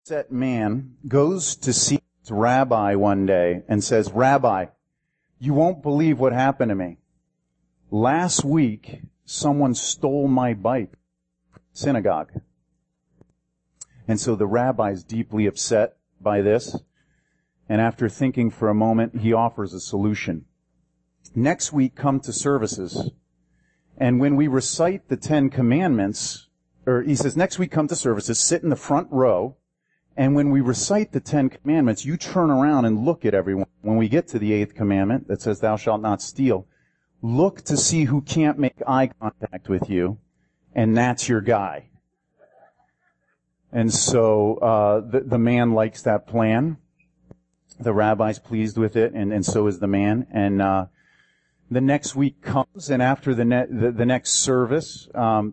Set man goes to see his rabbi one day and says, "Rabbi, you won't believe what happened to me. Last week, someone stole my bike from the synagogue." And so the rabbi is deeply upset by this. And after thinking for a moment, he offers a solution. Next week, come to services. And when we recite the 10 Commandments, or he says, next week come to services, sit in the front row, and when we recite the 10 Commandments, you turn around and look at everyone. When we get to the 8th commandment that says, thou shalt not steal, look to see who can't make eye contact with you, and that's your guy. And so the man likes that plan. The rabbi's pleased with it, and so is the man. And the next week comes, and after the next service,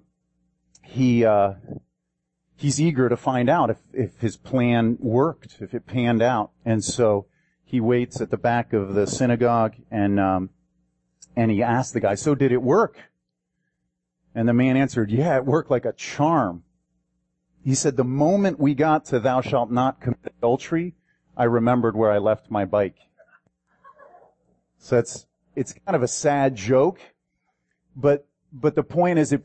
he's eager to find out if his plan worked, if it panned out. And so he waits at the back of the synagogue, and he asked the guy, "So did it work?" And the man answered, "Yeah, it worked like a charm." He said, "The moment we got to thou shalt not commit adultery, I remembered where I left my bike." So it's kind of a sad joke, but the point is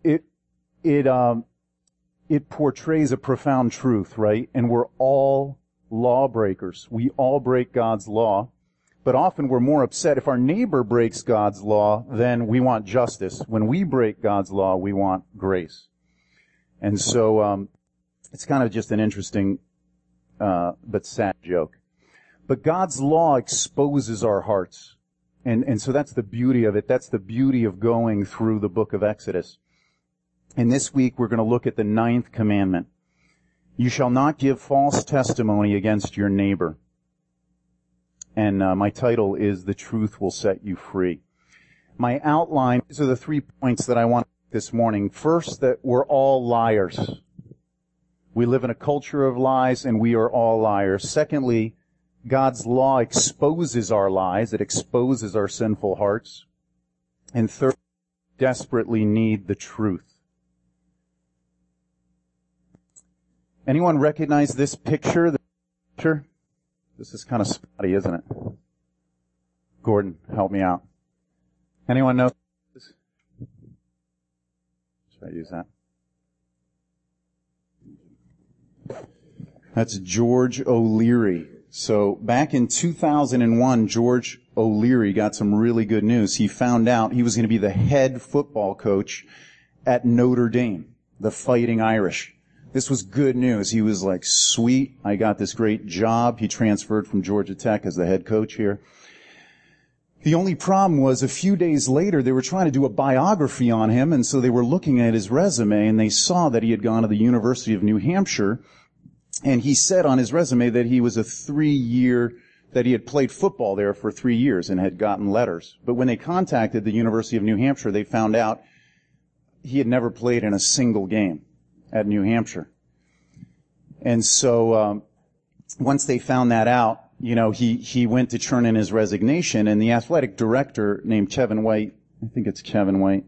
it portrays a profound truth, right? And we're all lawbreakers. We all break God's law, but often we're more upset if our neighbor breaks God's law, then we want justice. When we break God's law, we want grace. And so it's kind of just an interesting but sad joke. But God's law exposes our hearts. And so that's the beauty of it. That's the beauty of going through the book of Exodus. And this week we're going to look at the 9th commandment. You shall not give false testimony against your neighbor. And my title is The Truth Will Set You Free. My outline, these are the 3 points that I want this morning. First, that we're all liars. We live in a culture of lies, and we are all liars. Secondly, God's law exposes our lies. It exposes our sinful hearts. And third, we desperately need the truth. Anyone recognize this picture? This is kind of spotty, isn't it? Gordon, help me out. Anyone know this? Should I use that? That's George O'Leary. So back in 2001, George O'Leary got some really good news. He found out he was going to be the head football coach at Notre Dame, the Fighting Irish. This was good news. He was like, sweet, I got this great job. He transferred from Georgia Tech as the head coach here. The only problem was a few days later, they were trying to do a biography on him, and so they were looking at his resume, and they saw that he had gone to the University of New Hampshire, and he said on his resume that he was that he had played football there for 3 years and had gotten letters. But when they contacted the University of New Hampshire, they found out he had never played in a single game at New Hampshire. And so once they found that out, he went to turn in his resignation, and the athletic director named Kevin White, I think it's Kevin White,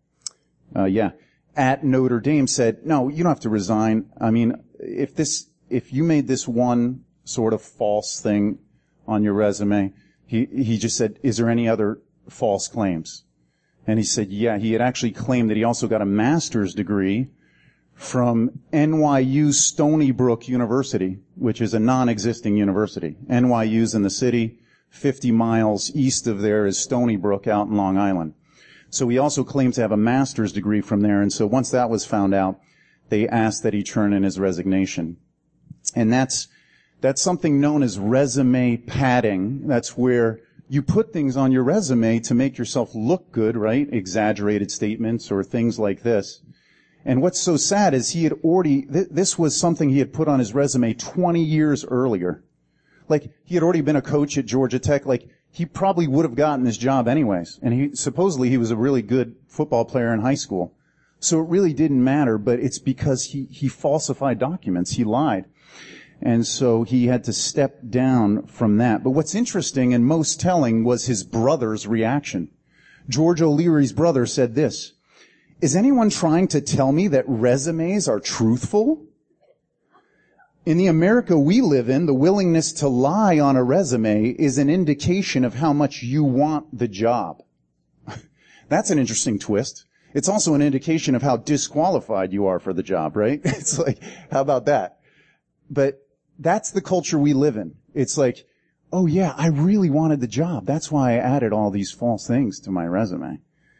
at Notre Dame said, "No, you don't have to resign. I mean, if you made this one sort of false thing on your resume," he just said, "Is there any other false claims?" And he said, yeah, he had actually claimed that he also got a master's degree from NYU Stony Brook University, which is a non-existing university. NYU's in the city. 50 miles east of there is Stony Brook out in Long Island. So he also claimed to have a master's degree from there. And so once that was found out, they asked that he turn in his resignation. And that's something known as resume padding. That's where you put things on your resume to make yourself look good, right? Exaggerated statements or things like this. And what's so sad is this was something he had put on his resume 20 years earlier. Like, he had already been a coach at Georgia Tech. Like, he probably would have gotten this job anyways. And supposedly he was a really good football player in high school. So it really didn't matter, but it's because he falsified documents. He lied. And so he had to step down from that. But what's interesting and most telling was his brother's reaction. George O'Leary's brother said this, "Is anyone trying to tell me that resumes are truthful?" In the America we live in, the willingness to lie on a resume is an indication of how much you want the job. That's an interesting twist. It's also an indication of how disqualified you are for the job, right? It's like, how about that? But that's the culture we live in. It's like, oh yeah, I really wanted the job. That's why I added all these false things to my resume.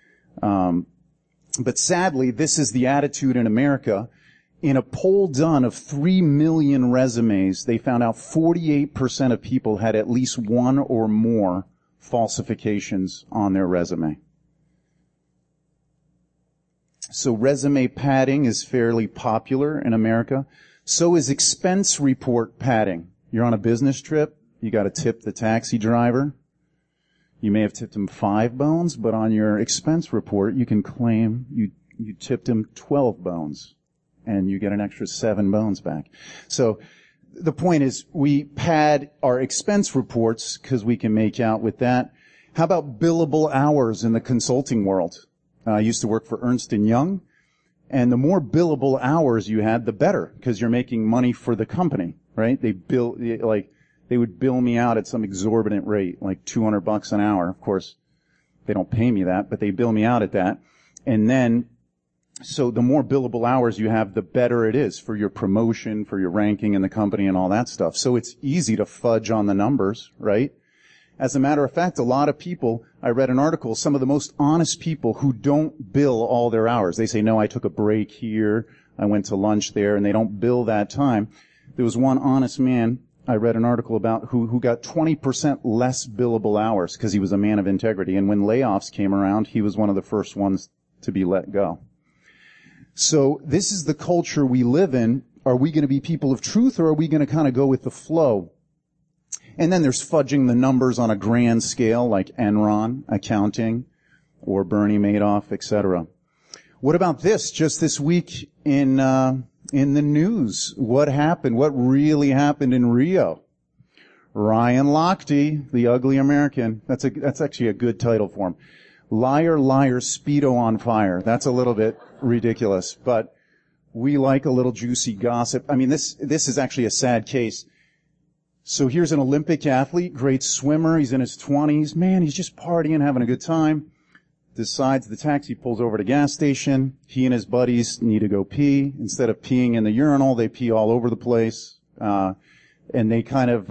But sadly, this is the attitude in America. In a poll done of 3 million resumes, they found out 48% of people had at least one or more falsifications on their resume. So resume padding is fairly popular in America. So is expense report padding. You're on a business trip, you got to tip the taxi driver. You may have tipped him 5 bones, but on your expense report, you can claim you tipped him 12 bones. And you get an extra 7 bones back. So the point is, we pad our expense reports because we can make out with that. How about billable hours in the consulting world? I used to work for Ernst & Young, and the more billable hours you had, the better, because you're making money for the company, right? They would bill me out at some exorbitant rate, like $200 an hour. Of course, they don't pay me that, but they bill me out at that. And then, so the more billable hours you have, the better it is for your promotion, for your ranking in the company and all that stuff. So it's easy to fudge on the numbers, right? As a matter of fact, a lot of people, I read an article, some of the most honest people who don't bill all their hours. They say, no, I took a break here, I went to lunch there, and they don't bill that time. There was one honest man I read an article about who got 20% less billable hours because he was a man of integrity. And when layoffs came around, he was one of the first ones to be let go. So this is the culture we live in. Are we going to be people of truth, or are we going to kind of go with the flow? And then there's fudging the numbers on a grand scale, like Enron, accounting, or Bernie Madoff, etc. What about this? Just this week in the news, what happened? What really happened in Rio? Ryan Lochte, the ugly American. That's actually a good title for him. Liar, liar, Speedo on fire. That's a little bit ridiculous, but we like a little juicy gossip. I mean, this is actually a sad case. So here's an Olympic athlete, great swimmer. He's in his 20s. Man, he's just partying, having a good time. Decides the taxi pulls over at a gas station. He and his buddies need to go pee. Instead of peeing in the urinal, they pee all over the place. And they kind of,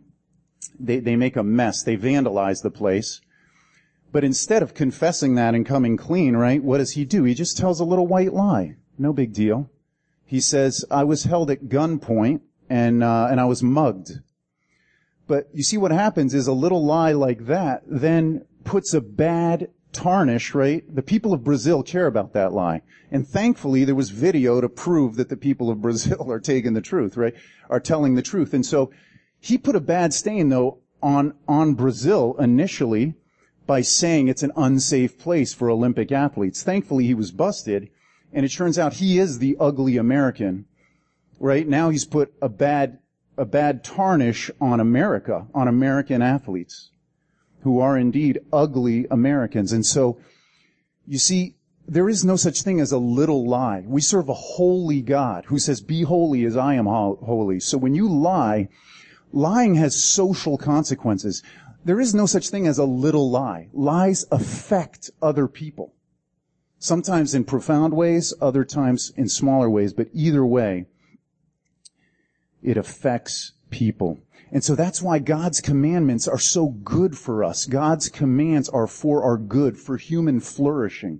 they make a mess. They vandalize the place. But instead of confessing that and coming clean, right, what does he do? He just tells a little white lie. No big deal. He says, I was held at gunpoint and I was mugged. But you see what happens is a little lie like that then puts a bad tarnish, right? The people of Brazil care about that lie. And thankfully there was video to prove that the people of Brazil are taking the truth, right? Are telling the truth. And so he put a bad stain though on Brazil initially by saying it's an unsafe place for Olympic athletes. Thankfully he was busted, and it turns out he is the ugly American, right? Now he's put a bad tarnish on America, on American athletes who are indeed ugly Americans. And so, you see, there is no such thing as a little lie. We serve a holy God who says, be holy as I am holy. So when you lie, lying has social consequences. There is no such thing as a little lie. Lies affect other people. Sometimes in profound ways, other times in smaller ways, but either way, it affects people. And so that's why God's commandments are so good for us. God's commands are for our good, for human flourishing.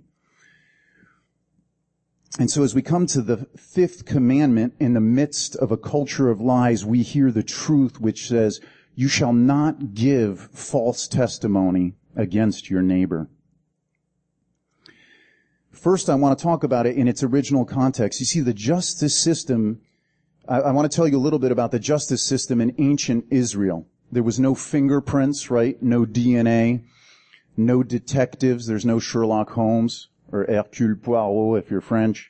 And so as we come to the 5th commandment, in the midst of a culture of lies, we hear the truth which says, you shall not give false testimony against your neighbor. First, I want to talk about it in its original context. You see, the justice system, I want to tell you a little bit about the justice system in ancient Israel. There was no fingerprints, right? No DNA, no detectives. There's no Sherlock Holmes or Hercule Poirot if you're French.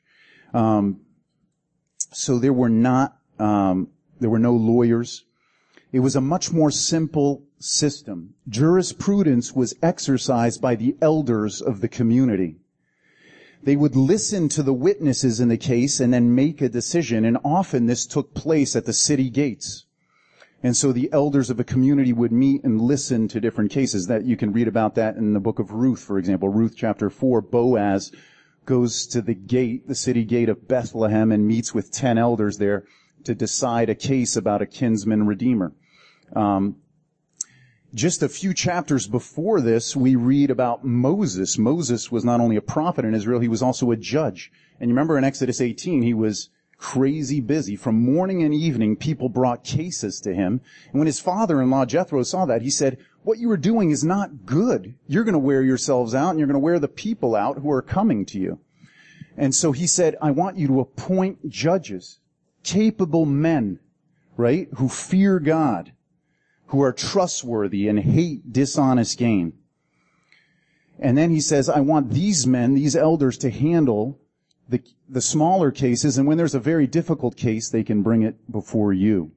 So there were no lawyers. It was a much more simple system. Jurisprudence was exercised by the elders of the community. They would listen to the witnesses in the case and then make a decision, and often this took place at the city gates. And so the elders of a community would meet and listen to different cases. That you can read about that in the book of Ruth, for example. Ruth chapter 4, Boaz goes to the gate, the city gate of Bethlehem, and meets with 10 elders there to decide a case about a kinsman redeemer. Just a few chapters before this, we read about Moses. Moses was not only a prophet in Israel, he was also a judge. And you remember in Exodus 18, he was crazy busy. From morning and evening, people brought cases to him. And when his father-in-law, Jethro, saw that, he said, what you are doing is not good. You're going to wear yourselves out, and you're going to wear the people out who are coming to you. And so he said, I want you to appoint judges, capable men, right, who fear God, who are trustworthy and hate dishonest gain. And then he says, I want these men, these elders, to handle the smaller cases, and when there's a very difficult case, they can bring it before you.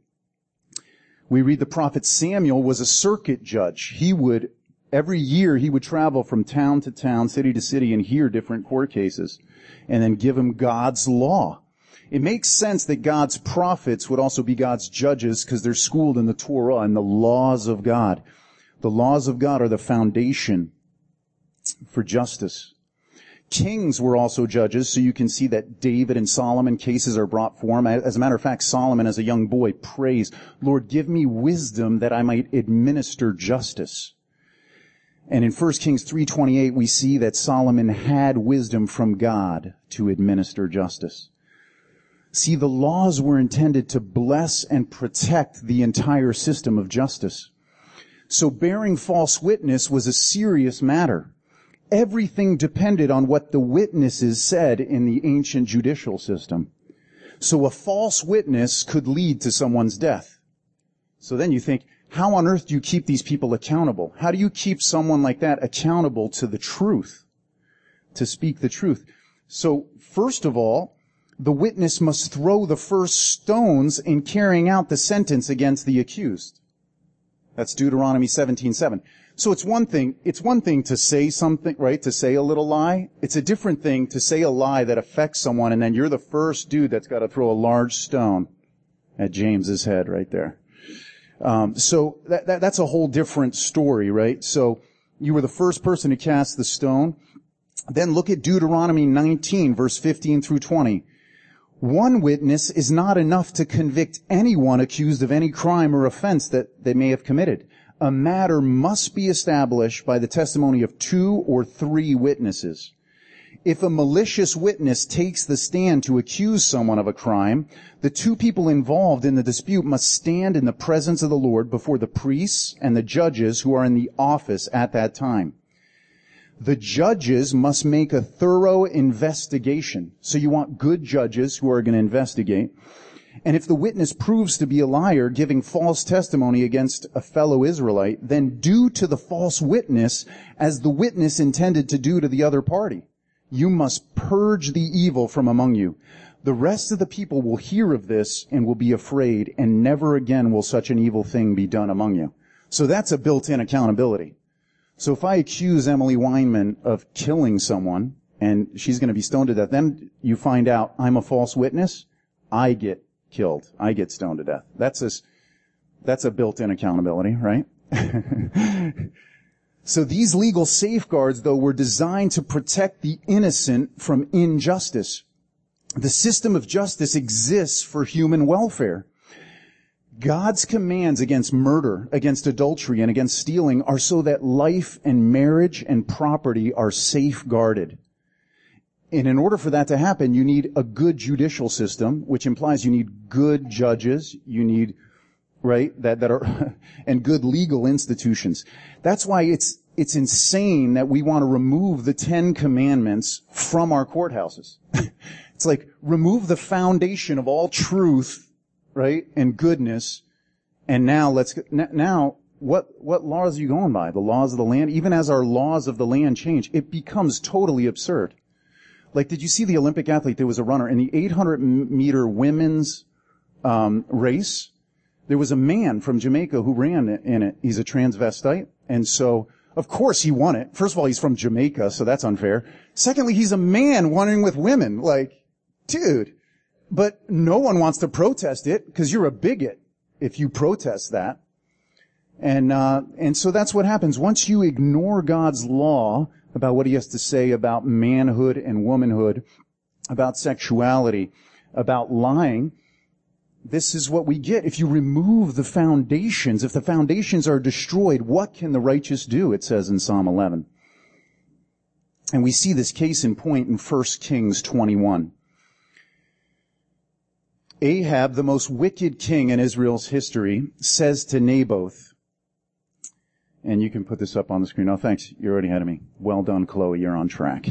We read the prophet Samuel was a circuit judge. Every year he would travel from town to town, city to city, and hear different court cases, and then give them God's law. It makes sense that God's prophets would also be God's judges because they're schooled in the Torah and the laws of God. The laws of God are the foundation for justice. Kings were also judges, so you can see that David and Solomon cases are brought for him. As a matter of fact, Solomon as a young boy prays, Lord, give me wisdom that I might administer justice. And in 1 Kings 3:28, we see that Solomon had wisdom from God to administer justice. See, the laws were intended to bless and protect the entire system of justice. So bearing false witness was a serious matter. Everything depended on what the witnesses said in the ancient judicial system. So a false witness could lead to someone's death. So then you think, how on earth do you keep these people accountable? How do you keep someone like that accountable to the truth, to speak the truth? So first of all, the witness must throw the first stones in carrying out the sentence against the accused. That's Deuteronomy 17:7. So it's one thing to say something, right? To say a little lie. It's a different thing to say a lie that affects someone, and then you're the first dude that's got to throw a large stone at James's head right there. So that's a whole different story, right? So you were the first person to cast the stone. Then look at Deuteronomy 19, verse 15 through 20. One witness is not enough to convict anyone accused of any crime or offense that they may have committed. A matter must be established by the testimony of 2 or 3 witnesses. If a malicious witness takes the stand to accuse someone of a crime, the 2 people involved in the dispute must stand in the presence of the Lord before the priests and the judges who are in the office at that time. The judges must make a thorough investigation. So you want good judges who are going to investigate. And if the witness proves to be a liar, giving false testimony against a fellow Israelite, then do to the false witness as the witness intended to do to the other party. You must purge the evil from among you. The rest of the people will hear of this and will be afraid, and never again will such an evil thing be done among you. So that's a built-in accountability. So if I accuse Emily Weinman of killing someone, and she's going to be stoned to death, then you find out I'm a false witness, I get killed. I get stoned to death. That's a built-in accountability, right? So these legal safeguards, though, were designed to protect the innocent from injustice. The system of justice exists for human welfare. God's commands against murder, against adultery, and against stealing are so that life and marriage and property are safeguarded. And in order for that to happen, you need a good judicial system, which implies you need good judges, you need, right, that are, and good legal institutions. That's why it's insane that we want to remove the 10 Commandments from our courthouses. It's like, remove the foundation of all truth, right, and goodness, and now what laws are you going by? The laws of the land? Even as our laws of the land change, it becomes totally absurd. Like, did you see the Olympic athlete? There was a runner in the 800-meter women's race. There was a man from Jamaica who ran in it. He's a transvestite. And so Of course he won it. First of all, he's from Jamaica, so that's unfair. Secondly, he's a man wanting with women. Like, dude. But no one wants to protest it because you're a bigot if you protest that. And so that's what happens. Once you ignore God's law about what he has to say about manhood and womanhood, about sexuality, about lying, this is what we get. If you remove the foundations, if the foundations are destroyed, what can the righteous do? It says in Psalm 11. And we see this case in point in 1 Kings 21. Ahab, the most wicked king in Israel's history, says to Naboth, and you can put this up on the screen. Oh, thanks. You're already ahead of me. Well done, Chloe. You're on track.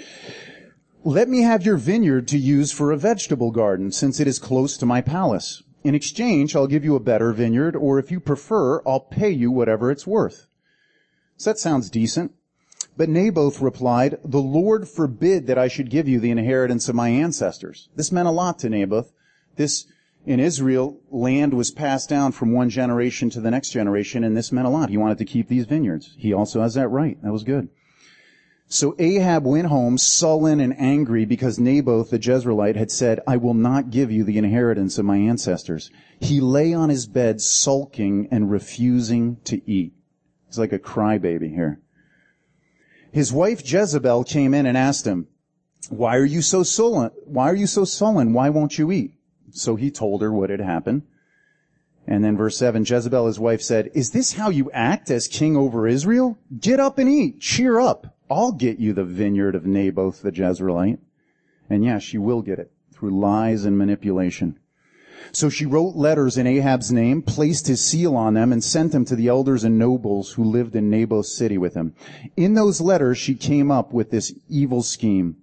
Let me have your vineyard to use for a vegetable garden, since it is close to my palace. In exchange, I'll give you a better vineyard, or if you prefer, I'll pay you whatever it's worth. So that sounds decent. But Naboth replied, the Lord forbid that I should give you the inheritance of my ancestors. This meant a lot to Naboth. In Israel, land was passed down from one generation to the next generation, and this meant a lot. He wanted to keep these vineyards. He also has that right. That was good. So Ahab went home sullen and angry because Naboth the Jezreelite had said, I will not give you the inheritance of my ancestors. He lay on his bed sulking and refusing to eat. He's like a crybaby here. His wife Jezebel came in and asked him, why are you so sullen? Why won't you eat? So he told her what had happened. And then verse 7, Jezebel, his wife, said, is this how you act as king over Israel? Get up and eat. Cheer up. I'll get you the vineyard of Naboth the Jezreelite. And yeah, she will get it through lies and manipulation. So she wrote letters in Ahab's name, placed his seal on them, and sent them to the elders and nobles who lived in Naboth's city with him. In those letters, she came up with this evil scheme.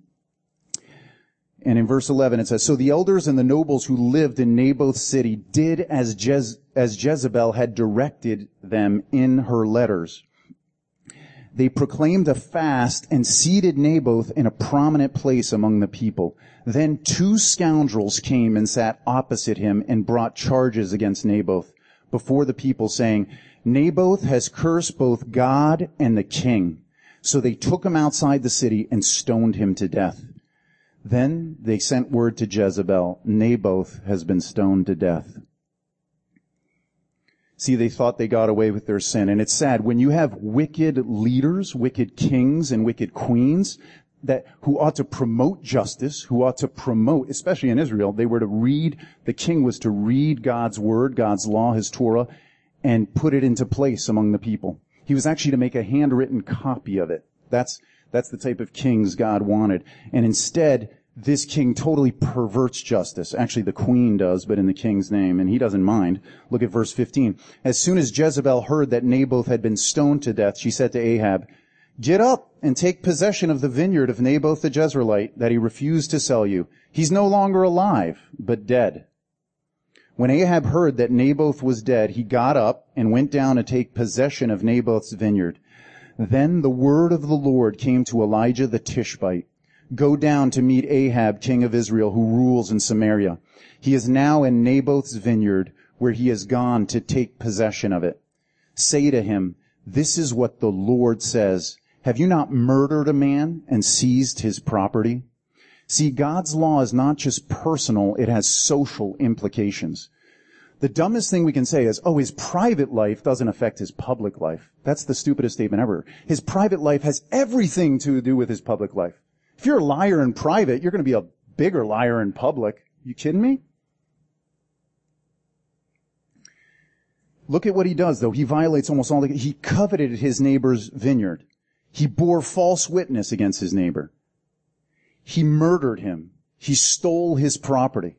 And in verse 11 it says, so the elders and the nobles who lived in Naboth's city did as Jezebel had directed them in her letters. They proclaimed a fast and seated Naboth in a prominent place among the people. Then 2 scoundrels came and sat opposite him and brought charges against Naboth before the people, saying, Naboth has cursed both God and the king. So they took him outside the city and stoned him to death. Then they sent word to Jezebel, Naboth has been stoned to death. See, they thought they got away with their sin. And it's sad, when you have wicked leaders, wicked kings and wicked queens, who ought to promote justice, who ought to promote, especially in Israel, the king was to read God's word, God's law, his Torah, and put it into place among the people. He was actually to make a handwritten copy of it. That's the type of kings God wanted. And instead, this king totally perverts justice. Actually, the queen does, but in the king's name, and he doesn't mind. Look at verse 15. As soon as Jezebel heard that Naboth had been stoned to death, she said to Ahab, get up and take possession of the vineyard of Naboth the Jezreelite that he refused to sell you. He's no longer alive, but dead. When Ahab heard that Naboth was dead, he got up and went down to take possession of Naboth's vineyard. Then the word of the Lord came to Elijah the Tishbite. Go down to meet Ahab, king of Israel, who rules in Samaria. He is now in Naboth's vineyard, where he has gone to take possession of it. Say to him, this is what the Lord says. Have you not murdered a man and seized his property? See, God's law is not just personal, it has social implications. The dumbest thing we can say is, his private life doesn't affect his public life. That's the stupidest statement ever. His private life has everything to do with his public life. If you're a liar in private, you're going to be a bigger liar in public. You kidding me? Look at what he does, though. He violates almost all he coveted his neighbor's vineyard. He bore false witness against his neighbor. He murdered him. He stole his property.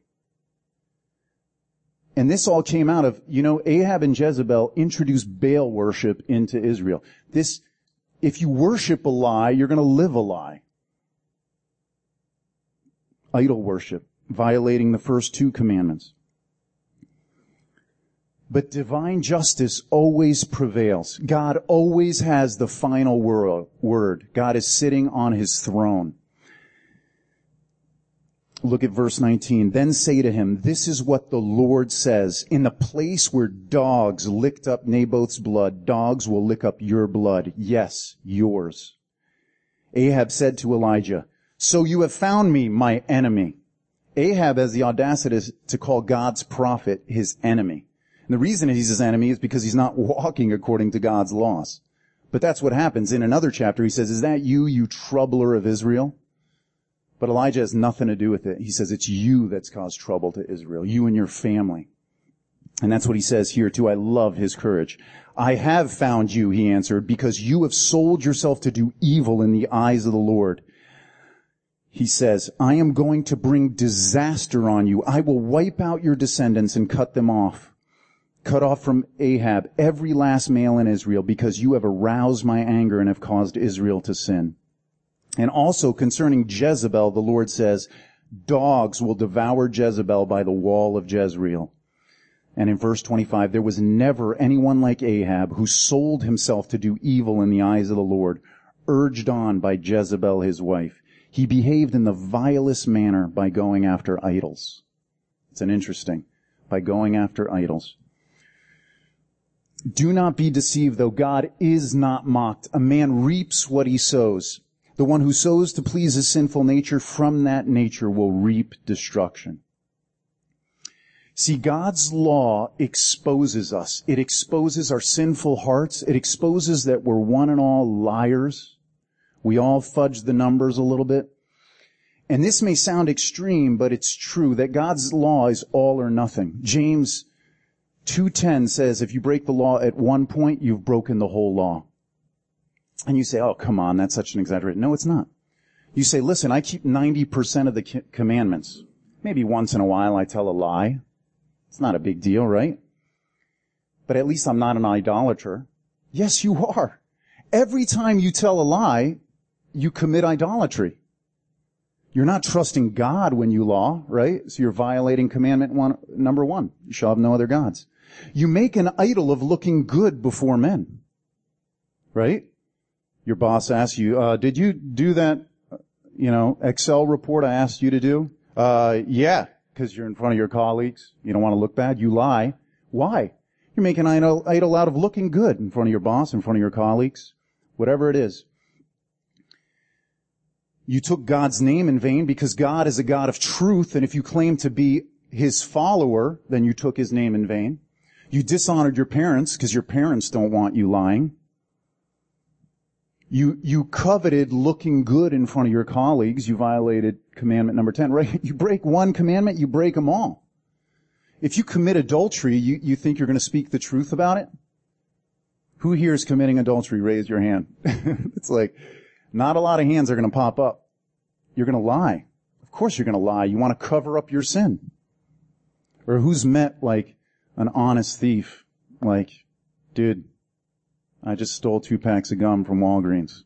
And this all came out of, Ahab and Jezebel introduced Baal worship into Israel. If you worship a lie, you're going to live a lie. Idol worship, violating the first 2 commandments. But divine justice always prevails. God always has the final word. God is sitting on his throne. Look at verse 19. Then say to him, this is what the Lord says. In the place where dogs licked up Naboth's blood, dogs will lick up your blood. Yes, yours. Ahab said to Elijah, so you have found me, my enemy. Ahab has the audacity to call God's prophet his enemy. And the reason he's his enemy is because he's not walking according to God's laws. But that's what happens. In another chapter, he says, is that you troubler of Israel? But Elijah has nothing to do with it. He says, it's you that's caused trouble to Israel, you and your family. And that's what he says here too. I love his courage. I have found you, he answered, because you have sold yourself to do evil in the eyes of the Lord. He says, I am going to bring disaster on you. I will wipe out your descendants and cut them off. Cut off from Ahab every last male in Israel, because you have aroused my anger and have caused Israel to sin. And also concerning Jezebel, the Lord says, dogs will devour Jezebel by the wall of Jezreel. And in verse 25, there was never anyone like Ahab who sold himself to do evil in the eyes of the Lord, urged on by Jezebel his wife. He behaved in the vilest manner by going after idols. It's an interesting, by going after idols. Do not be deceived, though God is not mocked. A man reaps what he sows. The one who sows to please his sinful nature, from that nature will reap destruction. See, God's law exposes us. It exposes our sinful hearts. It exposes that we're one and all liars. We all fudge the numbers a little bit. And this may sound extreme, but it's true that God's law is all or nothing. James 2:10 says, if you break the law at one point, you've broken the whole law. And you say, oh, come on, that's such an exaggeration. No, it's not. You say, listen, I keep 90% of the commandments. Maybe once in a while I tell a lie. It's not a big deal, right? But at least I'm not an idolater. Yes, you are. Every time you tell a lie, you commit idolatry. You're not trusting God when you lie, right? So you're violating commandment number 1. You shall have no other gods. You make an idol of looking good before men, right? Your boss asks you, did you do that, Excel report I asked you to do? Yeah, because you're in front of your colleagues. You don't want to look bad. You lie. Why? You're making an idol out of looking good in front of your boss, in front of your colleagues, whatever it is. You took God's name in vain because God is a God of truth, and if you claim to be his follower, then you took his name in vain. You dishonored your parents because your parents don't want you lying. You coveted looking good in front of your colleagues. You violated commandment number 10, right? You break one commandment, you break them all. If you commit adultery, you think you're going to speak the truth about it? Who here is committing adultery? Raise your hand. It's like, not a lot of hands are going to pop up. You're going to lie. Of course you're going to lie. You want to cover up your sin. Or who's met like an honest thief? Like, dude, I just stole 2 packs of gum from Walgreens.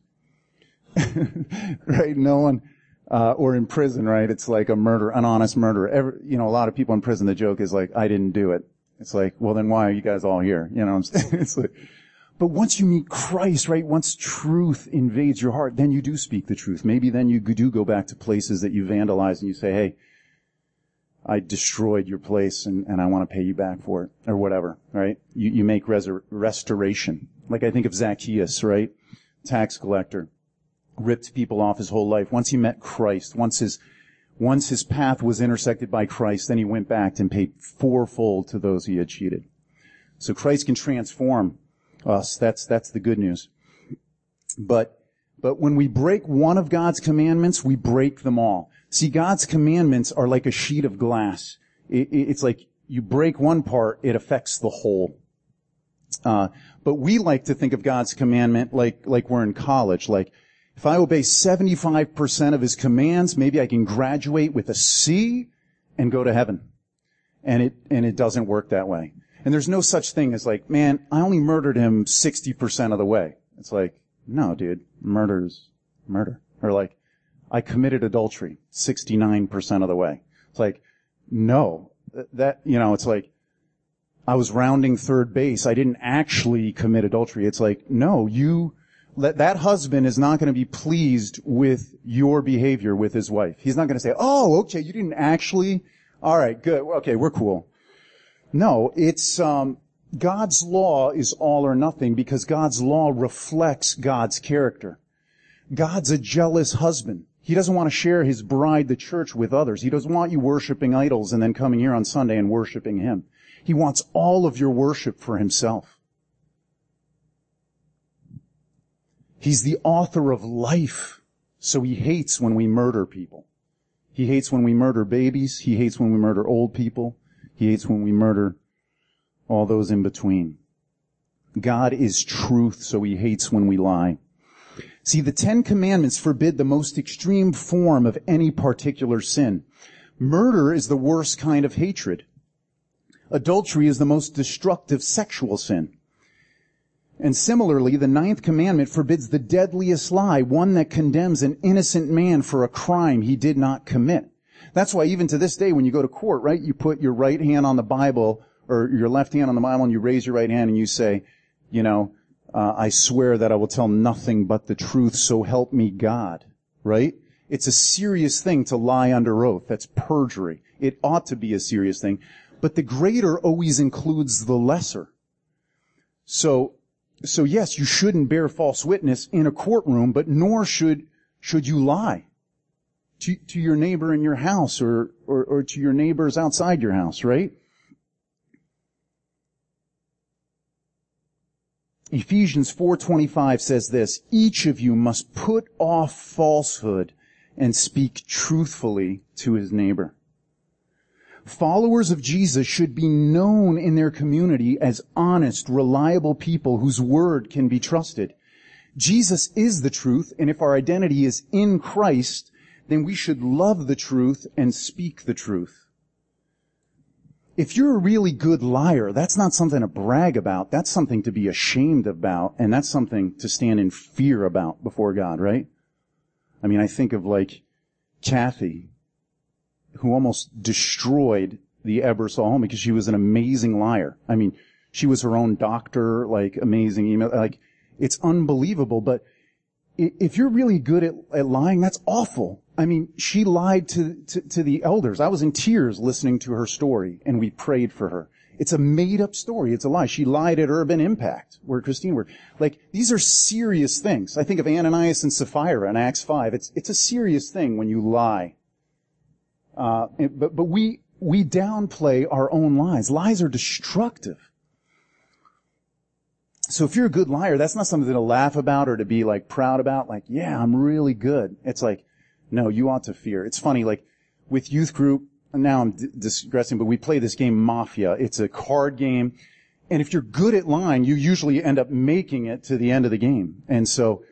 Right? No one, or in prison, right? It's like an honest murderer. A lot of people in prison, the joke is like, I didn't do it. It's like, well then why are you guys all here? You know what I'm saying? It's like, but once you meet Christ, right, once truth invades your heart, then you do speak the truth. Maybe then you do go back to places that you vandalized and you say, hey, I destroyed your place and I want to pay you back for it, or whatever, right? You make restoration. Like I think of Zacchaeus, right? Tax collector. Ripped people off his whole life. Once he met Christ, once his path was intersected by Christ, then he went back and paid fourfold to those he had cheated. So Christ can transform us. That's the good news. But when we break one of God's commandments, we break them all. See, God's commandments are like a sheet of glass. It's like you break one part, it affects the whole. But we like to think of God's commandment like we're in college. Like, if I obey 75% of his commands, maybe I can graduate with a C and go to heaven. And it doesn't work that way. And there's no such thing as like, man, I only murdered him 60% of the way. It's like, no, dude, murder's murder. Or like, I committed adultery 69% of the way. It's like, no, it's like, I was rounding third base. I didn't actually commit adultery. It's like, no, That husband is not going to be pleased with your behavior with his wife. He's not going to say, oh, okay, you didn't actually, all right, good, okay, we're cool. No, it's, God's law is all or nothing because God's law reflects God's character. God's a jealous husband. He doesn't want to share his bride, the church, with others. He doesn't want you worshiping idols and then coming here on Sunday and worshiping him. He wants all of your worship for himself. He's the author of life, so he hates when we murder people. He hates when we murder babies. He hates when we murder old people. He hates when we murder all those in between. God is truth, so he hates when we lie. See, the 10 Commandments forbid the most extreme form of any particular sin. Murder is the worst kind of hatred. Adultery is the most destructive sexual sin. And similarly, the 9th commandment forbids the deadliest lie, one that condemns an innocent man for a crime he did not commit. That's why even to this day, when you go to court, right, you put your right hand on the Bible, or your left hand on the Bible, and you raise your right hand and you say, I swear that I will tell nothing but the truth, so help me God, right? It's a serious thing to lie under oath. That's perjury. It ought to be a serious thing. But the greater always includes the lesser. So yes, you shouldn't bear false witness in a courtroom, but nor should you lie to your neighbor in your house or to your neighbors outside your house, right? Ephesians 4:25 says this, each of you must put off falsehood and speak truthfully to his neighbor. Followers of Jesus should be known in their community as honest, reliable people whose word can be trusted. Jesus is the truth, and if our identity is in Christ, then we should love the truth and speak the truth. If you're a really good liar, that's not something to brag about. That's something to be ashamed about, and that's something to stand in fear about before God, right? I mean, I think of like Kathy, who almost destroyed the Ebersol home because she was an amazing liar. I mean, she was her own doctor, like amazing email, like it's unbelievable. But if you're really good at lying, that's awful. I mean, she lied to the elders. I was in tears listening to her story, and we prayed for her. It's a made-up story. It's a lie. She lied at Urban Impact, where Christine worked. Like, these are serious things. I think of Ananias and Sapphira in Acts 5. It's a serious thing when you lie. But we downplay our own lies. Lies are destructive. So if you're a good liar, that's not something to laugh about or to be like proud about. Like, yeah, I'm really good. It's like, no, you ought to fear. It's funny, like with youth group, now I'm digressing, but we play this game Mafia. It's a card game. And if you're good at lying, you usually end up making it to the end of the game. And so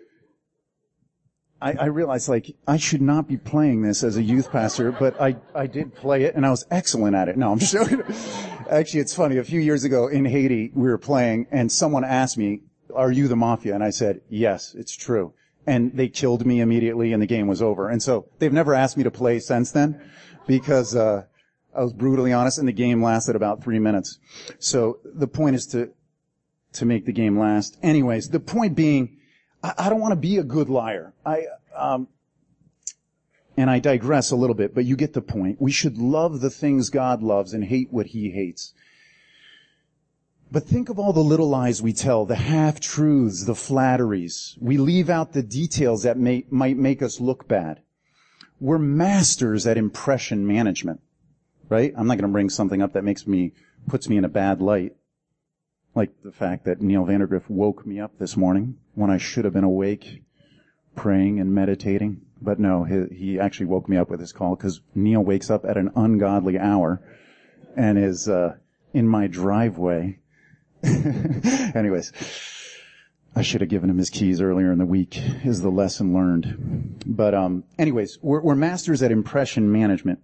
I realized, like, I should not be playing this as a youth pastor, but I did play it, and I was excellent at it. No, I'm just joking. Actually, it's funny. A few years ago in Haiti, we were playing, and someone asked me, are you the mafia? And I said, yes, it's true. And they killed me immediately, and the game was over. And so they've never asked me to play since then, because I was brutally honest, and the game lasted about 3 minutes. So the point is to make the game last. Anyways, the point being, I don't want to be a good liar. And I digress a little bit, but you get the point. We should love the things God loves and hate what he hates. But think of all the little lies we tell, the half-truths, the flatteries. We leave out the details that might make us look bad. We're masters at impression management, right? I'm not going to bring something up that puts me in a bad light. Like the fact that Neil Vandergriff woke me up this morning when I should have been awake, praying and meditating. But no, he actually woke me up with his call because Neil wakes up at an ungodly hour and is in my driveway. Anyways, I should have given him his keys earlier in the week, is the lesson learned. But anyways, we're masters at impression management.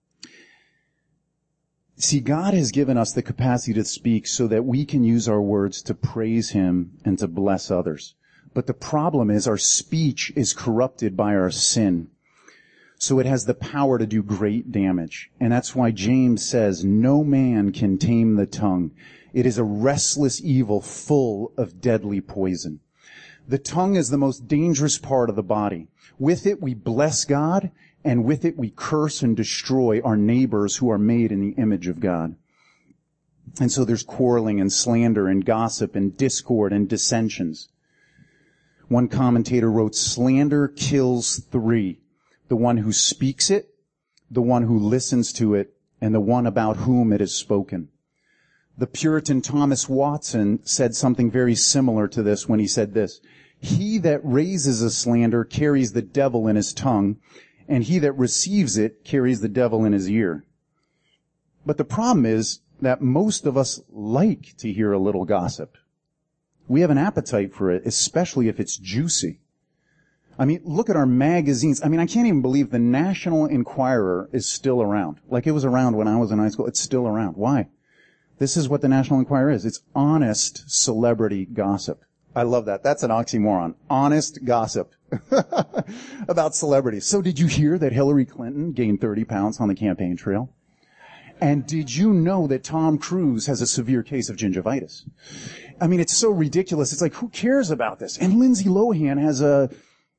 See, God has given us the capacity to speak so that we can use our words to praise him and to bless others. But the problem is our speech is corrupted by our sin. So it has the power to do great damage. And that's why James says, no man can tame the tongue. It is a restless evil full of deadly poison. The tongue is the most dangerous part of the body. With it we bless God, and with it we curse and destroy our neighbors who are made in the image of God. And so there's quarreling and slander and gossip and discord and dissensions. One commentator wrote, slander kills three: the one who speaks it, the one who listens to it, and the one about whom it is spoken. The Puritan Thomas Watson said something very similar to this when he said this: he that raises a slander carries the devil in his tongue, and he that receives it carries the devil in his ear. But the problem is that most of us like to hear a little gossip. We have an appetite for it, especially if it's juicy. I mean, look at our magazines. I mean, I can't even believe the National Enquirer is still around. Like it was around when I was in high school. It's still around. Why? This is what the National Enquirer is. It's honest celebrity gossip. I love that. That's an oxymoron. Honest gossip about celebrities. So did you hear that Hillary Clinton gained 30 pounds on the campaign trail? And did you know that Tom Cruise has a severe case of gingivitis? I mean, it's so ridiculous. It's like, who cares about this? And Lindsay Lohan has a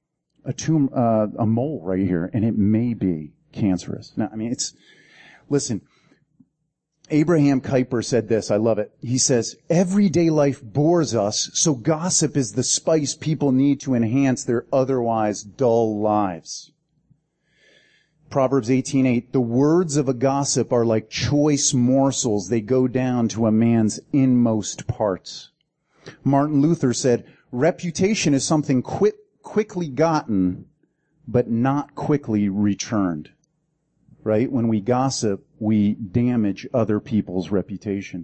mole right here, and it may be cancerous. Now, I mean, listen, Abraham Kuyper said this, I love it. He says, everyday life bores us, so gossip is the spice people need to enhance their otherwise dull lives. Proverbs 18:8, the words of a gossip are like choice morsels. They go down to a man's inmost parts. Martin Luther said, reputation is something quickly gotten, but not quickly returned. Right? When we gossip, we damage other people's reputation.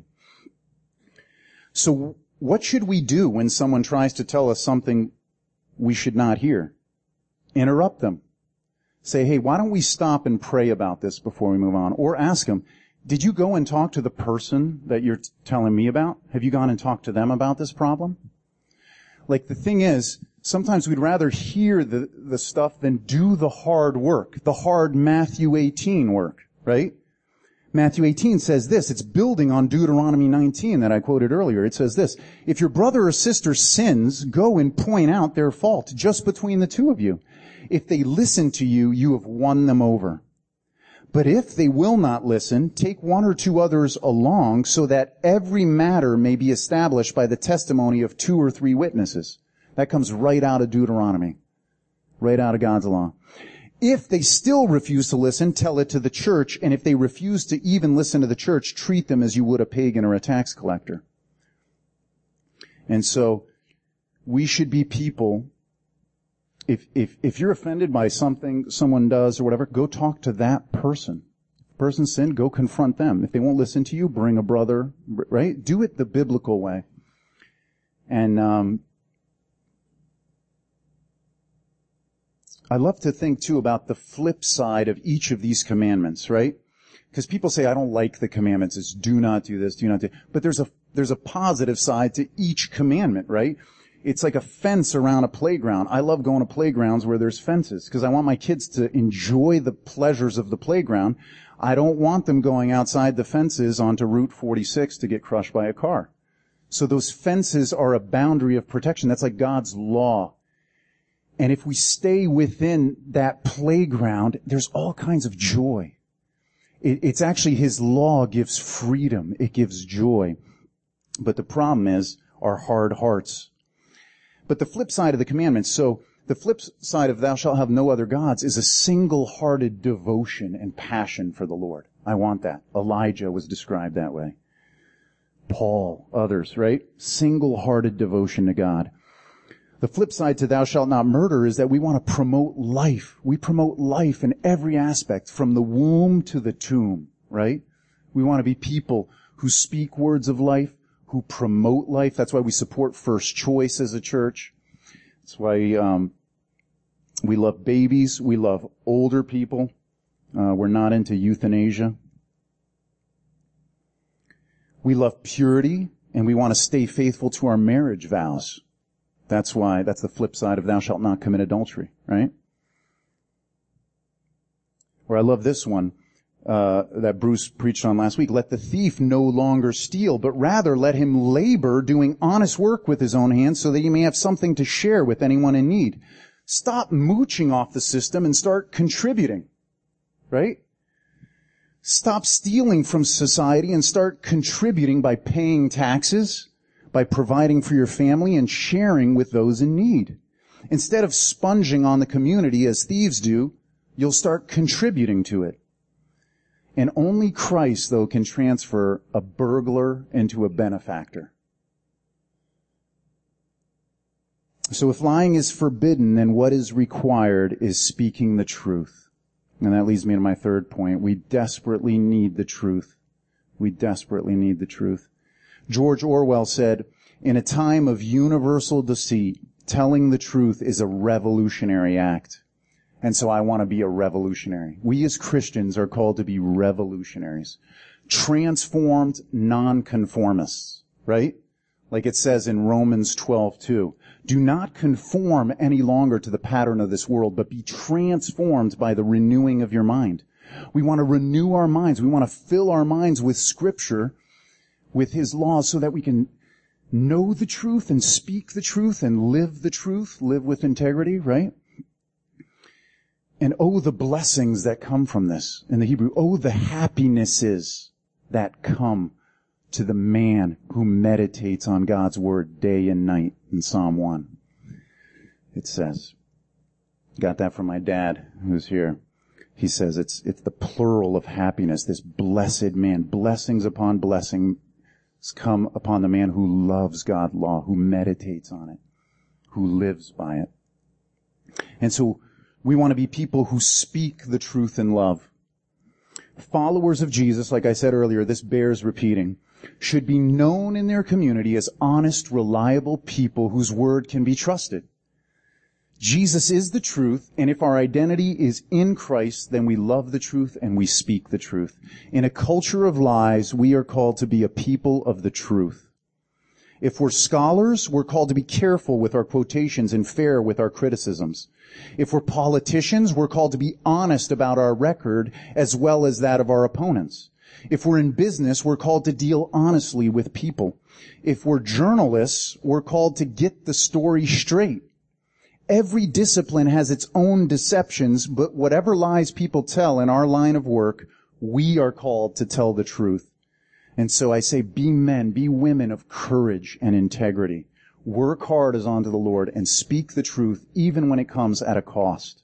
So what should we do when someone tries to tell us something we should not hear? Interrupt them. Say, hey, why don't we stop and pray about this before we move on? Or ask them, did you go and talk to the person that you're telling me about? Have you gone and talked to them about this problem? Like, the thing is, sometimes we'd rather hear the stuff than do the hard work, the hard Matthew 18 work, right? Matthew 18 says this, it's building on Deuteronomy 19 that I quoted earlier. It says this, if your brother or sister sins, go and point out their fault just between the two of you. If they listen to you, you have won them over. But if they will not listen, take one or two others along so that every matter may be established by the testimony of 2 or 3 witnesses. That comes right out of Deuteronomy, right out of God's law. If they still refuse to listen, tell it to the church, and if they refuse to even listen to the church, treat them as you would a pagan or a tax collector. And so, we should be people, if you're offended by something someone does or whatever, go talk to that person. If the person sinned, go confront them. If they won't listen to you, bring a brother, right? Do it the biblical way. And, I love to think too about the flip side of each of these commandments, right? Because people say, I don't like the commandments. It's do not do this, do not do. But there's a positive side to each commandment, right? It's like a fence around a playground. I love going to playgrounds where there's fences because I want my kids to enjoy the pleasures of the playground. I don't want them going outside the fences onto Route 46 to get crushed by a car. So those fences are a boundary of protection. That's like God's law. And if we stay within that playground, there's all kinds of joy. It's actually His law gives freedom. It gives joy. But the problem is our hard hearts. But the flip side of the commandments, so the flip side of thou shalt have no other gods is a single-hearted devotion and passion for the Lord. I want that. Elijah was described that way. Paul, others, right? Single-hearted devotion to God. The flip side to thou shalt not murder is that we want to promote life. We promote life in every aspect, from the womb to the tomb, right? We want to be people who speak words of life, who promote life. That's why we support First Choice as a church. That's why we love babies. We love older people. We're not into euthanasia. We love purity, and we want to stay faithful to our marriage vows. That's the flip side of thou shalt not commit adultery, right? Or I love this one. that Bruce preached on last week. Let the thief no longer steal, but rather let him labor doing honest work with his own hands so that he may have something to share with anyone in need. Stop mooching off the system and start contributing, right? Stop stealing from society and start contributing by paying taxes, by providing for your family and sharing with those in need. Instead of sponging on the community as thieves do, you'll start contributing to it. And only Christ, though, can transfer a burglar into a benefactor. So if lying is forbidden, then what is required is speaking the truth. And that leads me to my third point. We desperately need the truth. We desperately need the truth. George Orwell said, in a time of universal deceit, telling the truth is a revolutionary act. And so I want to be a revolutionary. We as Christians are called to be revolutionaries. Transformed nonconformists, right? Like it says in Romans 12:2. Do not conform any longer to the pattern of this world, but be transformed by the renewing of your mind. We want to renew our minds. We want to fill our minds with Scripture, with His laws, so that we can know the truth and speak the truth and live the truth, live with integrity, right? And oh, the blessings that come from this. In the Hebrew, oh, the happinesses that come to the man who meditates on God's word day and night in Psalm 1. It says, got that from my dad who's here. He says it's the plural of happiness, this blessed man. Blessings upon blessings come upon the man who loves God's law, who meditates on it, who lives by it. And so we want to be people who speak the truth in love. Followers of Jesus, like I said earlier, this bears repeating, should be known in their community as honest, reliable people whose word can be trusted. Jesus is the truth, and if our identity is in Christ, then we love the truth and we speak the truth. In a culture of lies, we are called to be a people of the truth. If we're scholars, we're called to be careful with our quotations and fair with our criticisms. If we're politicians, we're called to be honest about our record as well as that of our opponents. If we're in business, we're called to deal honestly with people. If we're journalists, we're called to get the story straight. Every discipline has its own deceptions, but whatever lies people tell in our line of work, we are called to tell the truth. And so I say, be men, be women of courage and integrity. Work hard as unto the Lord and speak the truth even when it comes at a cost.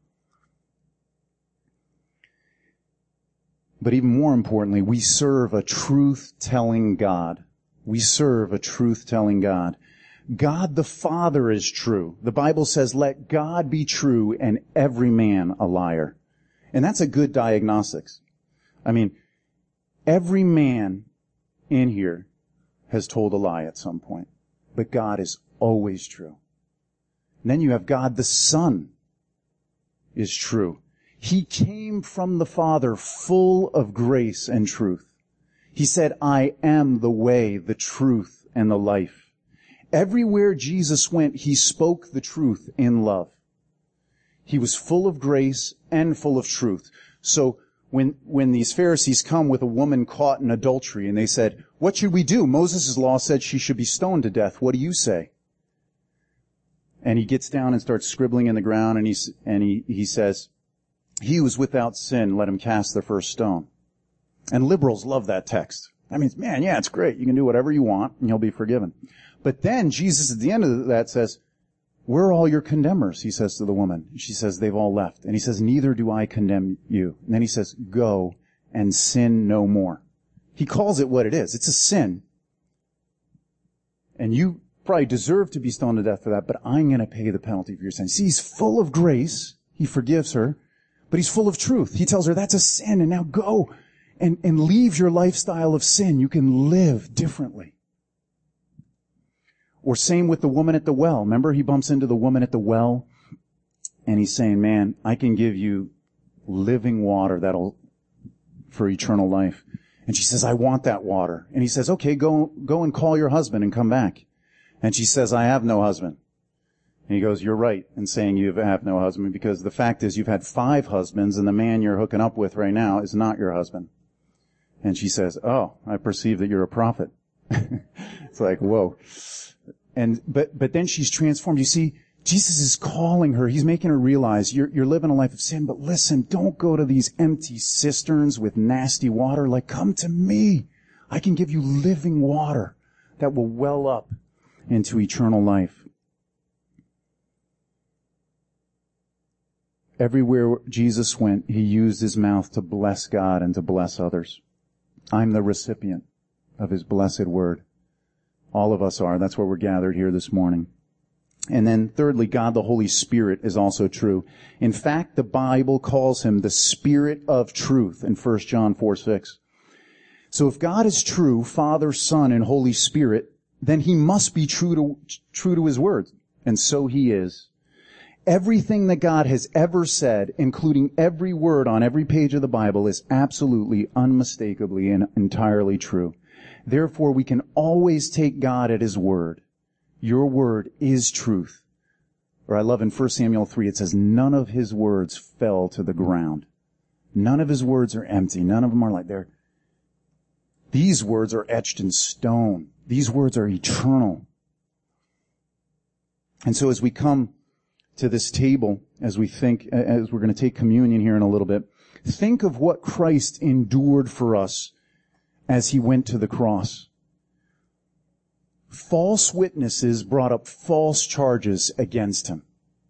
But even more importantly, we serve a truth-telling God. We serve a truth-telling God. God the Father is true. The Bible says, let God be true and every man a liar. And that's a good diagnostics. I mean, every man in here has told a lie at some point. But God is always true. And then you have God the Son is true. He came from the Father full of grace and truth. He said, I am the way, the truth, and the life. Everywhere Jesus went, He spoke the truth in love. He was full of grace and full of truth. So when these Pharisees come with a woman caught in adultery and they said, what should we do? Moses' law said she should be stoned to death. What do you say? And he gets down and starts scribbling in the ground and he says, he who is without sin, let him cast the first stone. And liberals love that text. That means, man, yeah, it's great. You can do whatever you want and you'll be forgiven. But then Jesus at the end of that says, where are all your condemners? He says to the woman. She says, they've all left. And he says, neither do I condemn you. And then he says, go and sin no more. He calls it what it is. It's a sin. And you probably deserve to be stoned to death for that, but I'm going to pay the penalty for your sin. See, He's full of grace. He forgives her, but He's full of truth. He tells her that's a sin, and now go and leave your lifestyle of sin. You can live differently. Or same with the woman at the well. Remember, he bumps into the woman at the well, and he's saying, man, I can give you living water for eternal life. And she says, I want that water. And he says, okay, go and call your husband and come back. And she says, I have no husband. And he goes, you're right in saying you have no husband, because the fact is you've had 5 husbands and the man you're hooking up with right now is not your husband. And she says, oh, I perceive that you're a prophet. It's like, whoa. But then she's transformed. You see, Jesus is calling her. He's making her realize you're living a life of sin, but listen, don't go to these empty cisterns with nasty water. Like, come to me. I can give you living water that will well up into eternal life. Everywhere Jesus went, he used his mouth to bless God and to bless others. I'm the recipient of his blessed word. All of us are. That's why we're gathered here this morning. And then thirdly, God the Holy Spirit is also true. In fact, the Bible calls him the Spirit of truth in 1 John 4:6. So if God is true, Father, Son, and Holy Spirit, then he must be true to his word. And so he is. Everything that God has ever said, including every word on every page of the Bible, is absolutely, unmistakably, and entirely true. Therefore, we can always take God at his word. Your word is truth. Or I love in 1 Samuel 3, it says, none of his words fell to the ground. None of his words are empty. None of them are like they're. These words are etched in stone. These words are eternal. And so as we come to this table, as we're going to take communion here in a little bit, think of what Christ endured for us as he went to the cross. False witnesses brought up false charges against him.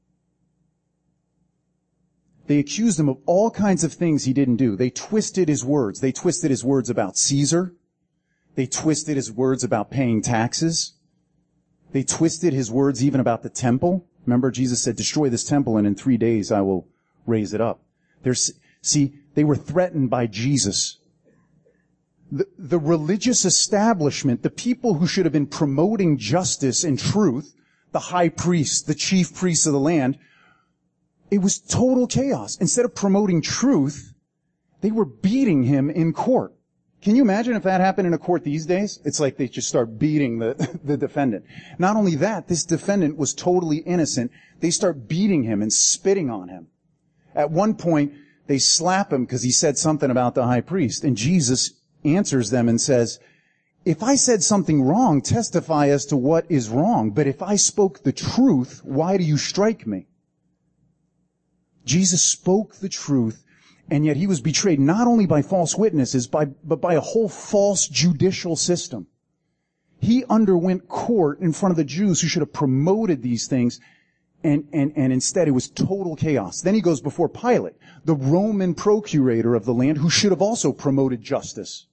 They accused him of all kinds of things he didn't do. They twisted his words. They twisted his words about Caesar. They twisted his words about paying taxes. They twisted his words even about the temple. Remember, Jesus said, destroy this temple and in 3 days I will raise it up. They were threatened by Jesus. The religious establishment, the people who should have been promoting justice and truth, the high priest, the chief priests of the land, it was total chaos. Instead of promoting truth, they were beating him in court. Can you imagine if that happened in a court these days? It's like they just start beating the defendant. Not only that, this defendant was totally innocent. They start beating him and spitting on him. At one point, they slap him because he said something about the high priest. And Jesus answers them and says, if I said something wrong, testify as to what is wrong. But if I spoke the truth, why do you strike me? Jesus spoke the truth. And yet he was betrayed not only by false witnesses, but by a whole false judicial system. He underwent court in front of the Jews who should have promoted these things, and instead it was total chaos. Then he goes before Pilate, the Roman procurator of the land, who should have also promoted justice.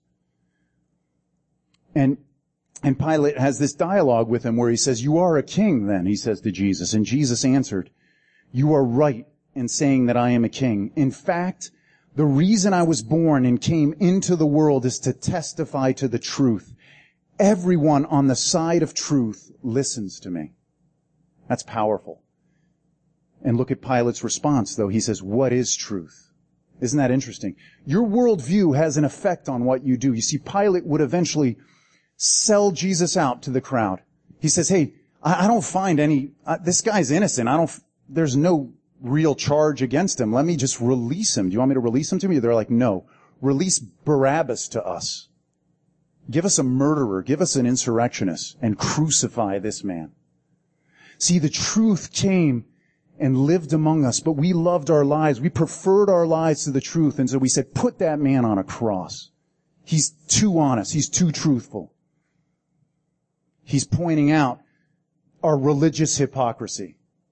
And Pilate has this dialogue with him where he says, you are a king then, he says to Jesus. And Jesus answered, you are right in saying that I am a king. In fact, the reason I was born and came into the world is to testify to the truth. Everyone on the side of truth listens to me. That's powerful. And look at Pilate's response, though. He says, what is truth? Isn't that interesting? Your worldview has an effect on what you do. You see, Pilate would eventually sell Jesus out to the crowd. He says, hey, I don't find this guy's innocent. There's no real charge against him. Let me just release him. Do you want me to release him to me? They're like, no. Release Barabbas to us. Give us a murderer. Give us an insurrectionist and crucify this man. See, the truth came and lived among us, but we loved our lives. We preferred our lives to the truth. And so we said, put that man on a cross. He's too honest. He's too truthful. He's pointing out our religious hypocrisy.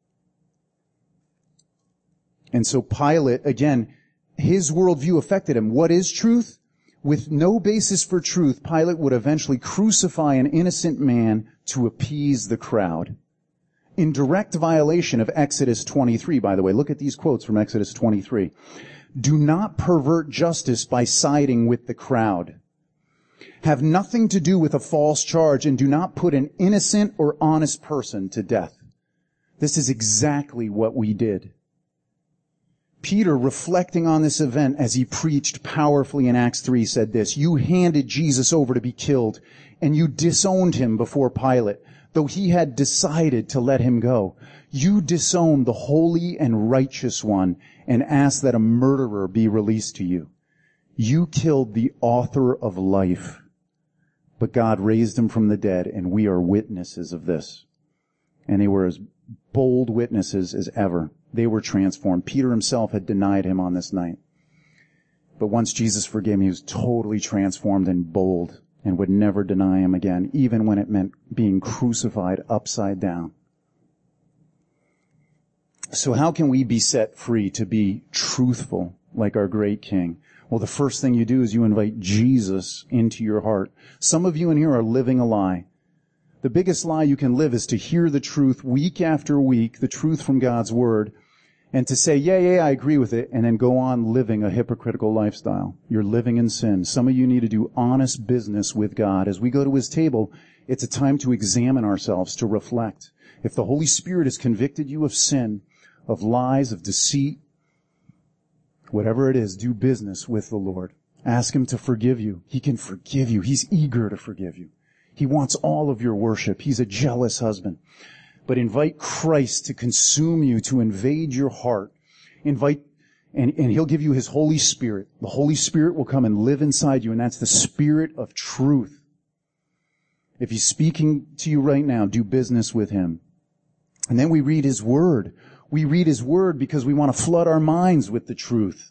And so Pilate, again, his worldview affected him. What is truth? With no basis for truth, Pilate would eventually crucify an innocent man to appease the crowd. In direct violation of Exodus 23, by the way. Look at these quotes from Exodus 23. Do not pervert justice by siding with the crowd. Have nothing to do with a false charge, and do not put an innocent or honest person to death. This is exactly what we did. Peter, reflecting on this event as he preached powerfully in Acts 3, said this, you handed Jesus over to be killed, and you disowned him before Pilate, though he had decided to let him go. You disowned the holy and righteous one and asked that a murderer be released to you. You killed the author of life, but God raised him from the dead, and we are witnesses of this. And they were as bold witnesses as ever. They were transformed. Peter himself had denied him on this night. But once Jesus forgave him, he was totally transformed and bold and would never deny him again, even when it meant being crucified upside down. So how can we be set free to be truthful like our great King? Well, the first thing you do is you invite Jesus into your heart. Some of you in here are living a lie. The biggest lie you can live is to hear the truth week after week, the truth from God's Word, and to say, yeah, I agree with it, and then go on living a hypocritical lifestyle. You're living in sin. Some of you need to do honest business with God. As we go to His table, it's a time to examine ourselves, to reflect. If the Holy Spirit has convicted you of sin, of lies, of deceit, whatever it is, do business with the Lord. Ask Him to forgive you. He can forgive you. He's eager to forgive you. He wants all of your worship. He's a jealous husband. But invite Christ to consume you, to invade your heart. And He'll give you His Holy Spirit. The Holy Spirit will come and live inside you, and that's the Spirit of truth. If He's speaking to you right now, do business with Him. And then we read His Word. We read His Word because we want to flood our minds with the truth.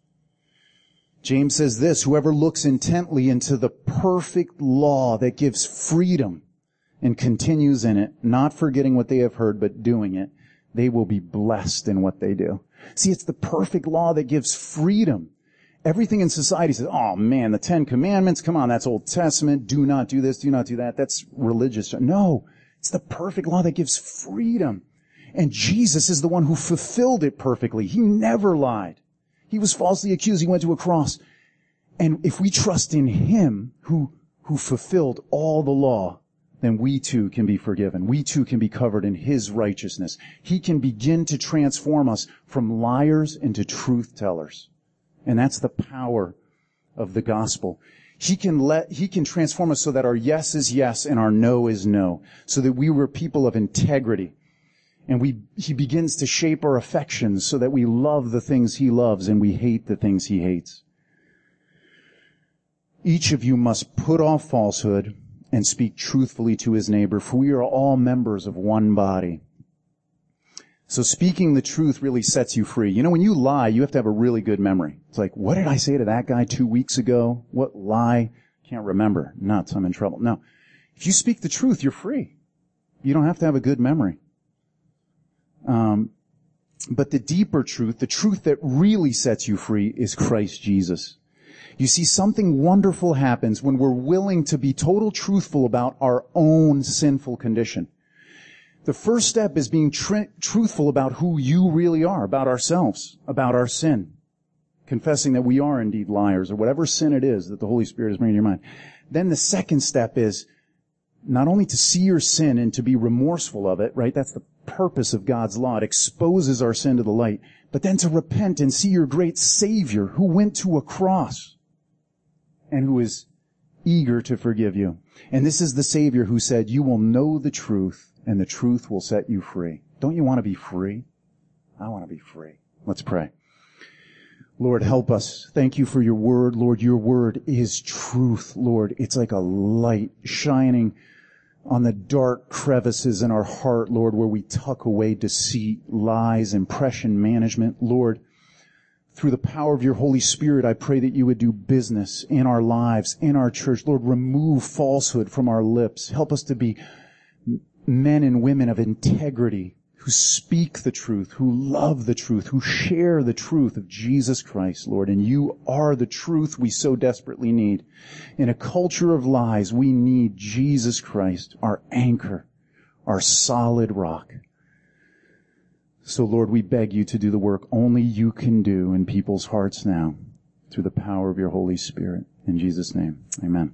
James says this, whoever looks intently into the perfect law that gives freedom and continues in it, not forgetting what they have heard, but doing it, they will be blessed in what they do. See, it's the perfect law that gives freedom. Everything in society says, oh man, the 10 Commandments, come on, that's Old Testament, do not do this, do not do that, that's religious. No, it's the perfect law that gives freedom. And Jesus is the one who fulfilled it perfectly. He never lied. He was falsely accused. He went to a cross. And if we trust in Him who fulfilled all the law, then we too can be forgiven. We too can be covered in His righteousness. He can begin to transform us from liars into truth tellers. And that's the power of the gospel. He can transform us so that our yes is yes and our no is no. So that we were people of integrity. And He begins to shape our affections so that we love the things He loves and we hate the things He hates. Each of you must put off falsehood and speak truthfully to his neighbor, for we are all members of one body. So speaking the truth really sets you free. You know, when you lie, you have to have a really good memory. It's like, what did I say to that guy 2 weeks ago? What lie? Can't remember. Nuts, I'm in trouble. No. If you speak the truth, you're free. You don't have to have a good memory. But the deeper truth, the truth that really sets you free, is Christ Jesus. You see, something wonderful happens when we're willing to be total truthful about our own sinful condition. The first step is being truthful about who you really are, about ourselves, about our sin. Confessing that we are indeed liars, or whatever sin it is that the Holy Spirit is bringing to your mind. Then the second step is not only to see your sin and to be remorseful of it, right? That's the purpose of God's law. It exposes our sin to the light. But then to repent and see your great Savior who went to a cross and who is eager to forgive you. And this is the Savior who said, you will know the truth and the truth will set you free. Don't you want to be free? I want to be free. Let's pray. Lord, help us. Thank you for your word. Lord, your word is truth, Lord. It's like a light shining on the dark crevices in our heart, Lord, where we tuck away deceit, lies, impression management. Lord, through the power of your Holy Spirit, I pray that you would do business in our lives, in our church. Lord, remove falsehood from our lips. Help us to be men and women of integrity, who speak the truth, who love the truth, who share the truth of Jesus Christ, Lord. And you are the truth we so desperately need. In a culture of lies, we need Jesus Christ, our anchor, our solid rock. So, Lord, we beg you to do the work only you can do in people's hearts now, through the power of your Holy Spirit. In Jesus' name, amen.